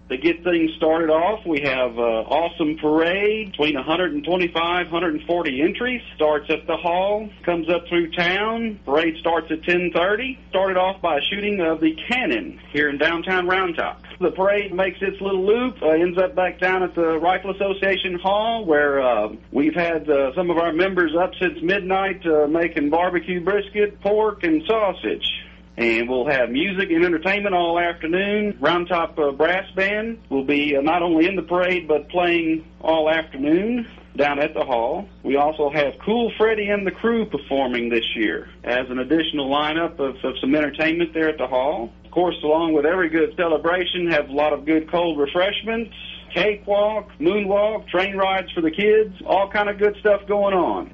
To get things started off, we have an awesome parade between 125, 140 entries. Starts at the hall, comes up through town. Parade starts at 10:30. Started off by a shooting of the cannon here in downtown Round Top. The parade makes its little loop, ends up back down at the Rifle Association Hall, where we've had some of our members up since midnight making barbecue brisket, pork, and sausage. And we'll have music and entertainment all afternoon. Round Top Brass Band will be not only in the parade, but playing all afternoon down at the hall. We also have Cool Freddie and the Crew performing this year as an additional lineup of some entertainment there at the hall. Of course, along with every good celebration, have a lot of good cold refreshments, cakewalk, moonwalk, train rides for the kids, all kind of good stuff going on.